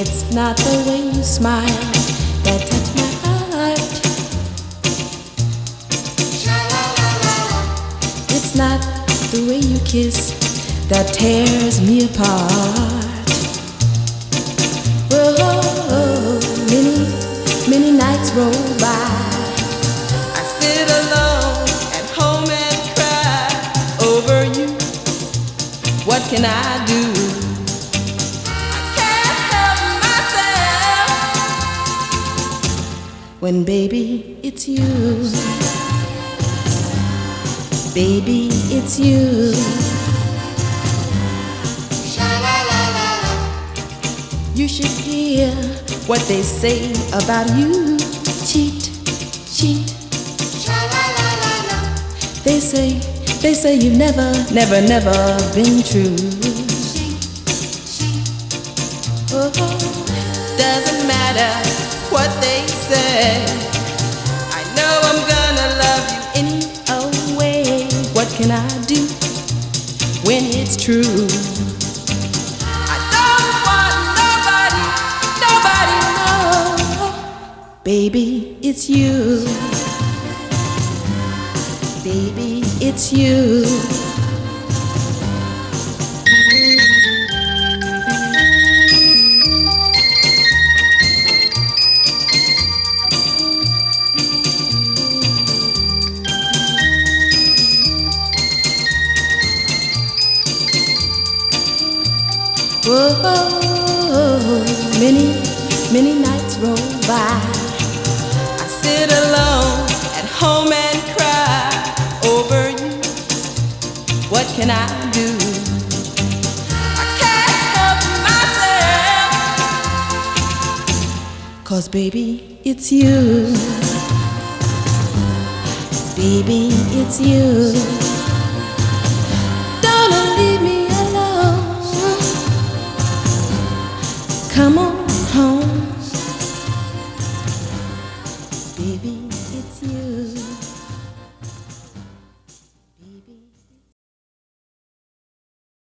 It's not the way you smile that touch my heart. It's not the way you kiss that tears me apart. Oh, many nights roll by. I sit alone at home and cry over you. What can I do? When baby, it's you. Baby, it's you. You should hear what they say about you. Cheat, cheat. They say you've never been true. Oh, doesn't matter what they say. I know I'm gonna love you any old way. What can I do when it's true? I don't want nobody, no. Baby, it's you. Baby, it's you. Oh, many nights roll by. I sit alone at home and cry over you. What can I do? I can't help myself. 'Cause baby, it's you. Baby, it's you.